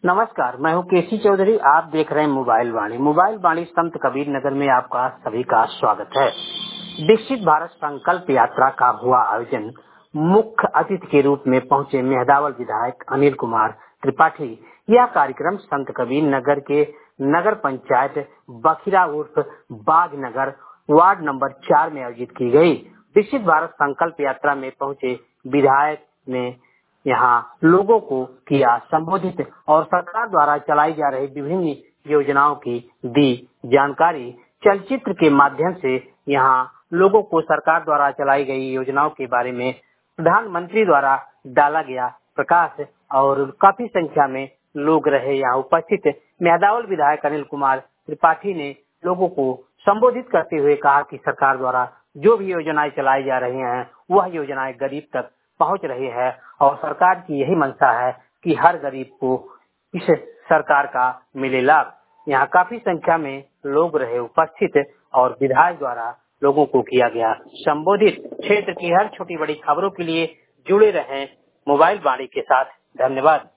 नमस्कार, मैं हूँ केसी चौधरी। आप देख रहे हैं मोबाइल वाणी। मोबाइल वाणी संत कबीर नगर में आपका सभी का स्वागत है। विकसित भारत संकल्प यात्रा का हुआ आयोजन। मुख्य अतिथि के रूप में पहुंचे मेहदावल विधायक अनिल कुमार त्रिपाठी। यह कार्यक्रम संत कबीर नगर के नगर पंचायत बखिरा उर्फ बाग नगर वार्ड नंबर 4 में आयोजित की गई। विकसित भारत संकल्प यात्रा में पहुंचे विधायक ने यहाँ लोगों को किया संबोधित और सरकार द्वारा चलाई जा रही विभिन्न योजनाओं की दी जानकारी। चलचित्र के माध्यम से यहाँ लोगों को सरकार द्वारा चलाई गई योजनाओं के बारे में प्रधानमंत्री द्वारा डाला गया प्रकाश और काफी संख्या में लोग रहे यहाँ उपस्थित। मेहदावल विधायक अनिल कुमार त्रिपाठी ने लोगों को संबोधित करते हुए कहा कि सरकार द्वारा जो भी योजनाएं चलाई जा रही हैं वह योजनाएं गरीब तक पहुंच रही है और सरकार की यही मंशा है कि हर गरीब को इस सरकार का मिले लाभ। यहाँ काफी संख्या में लोग रहे उपस्थित और विधायक द्वारा लोगों को किया गया संबोधित। क्षेत्र की हर छोटी बड़ी खबरों के लिए जुड़े रहें मोबाइल वाणी के साथ। धन्यवाद।